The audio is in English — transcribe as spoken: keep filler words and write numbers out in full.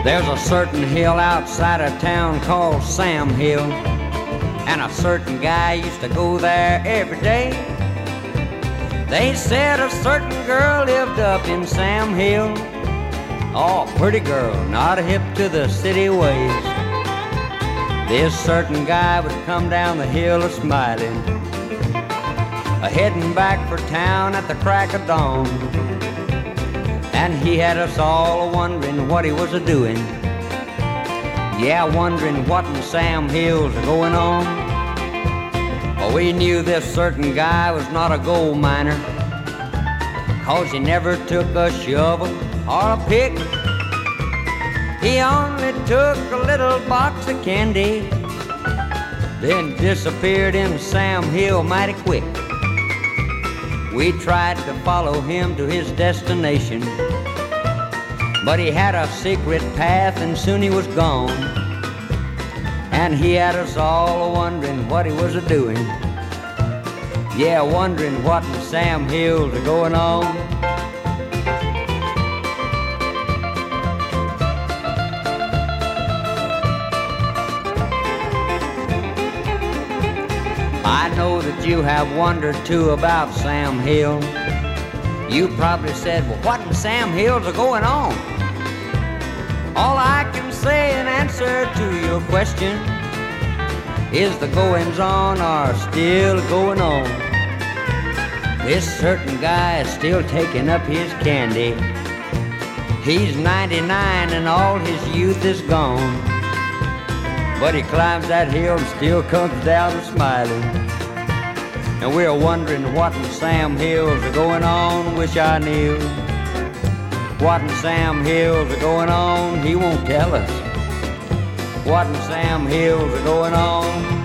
There's a certain hill outside of town called Sam Hill, and a certain guy used to go there every day. They said a certain girl lived up in Sam Hill. Oh, pretty girl, not hip to the city ways. This certain guy would come down the hill a-smiling, a-heading back for town at the crack of dawn. And he had us all wondering what he was a-doing. Yeah, wondering what in Sam Hill's going on. Well, we knew this certain guy was not a gold miner, 'cause he never took a shovel or a pick. He only took a little box of candy, then disappeared in Sam Hill mighty quick. We tried to follow him to his destination, but he had a secret path and soon he was gone. And he had us all wondering what he was a-doing. Yeah, wondering what in Sam Hill's going on. I know that you have wondered too about Sam Hill. You probably said, well, what in Sam Hill's going on? All I can say in answer to your question is the goings-on are still going on. This certain guy is still taking up his candy. He's ninety-nine and all his youth is gone, but he climbs that hill and still comes down smiling. And we're wondering what in Sam Hill's going on. Wish I knew what in Sam Hill's going on. He won't tell us what in Sam Hill's going on.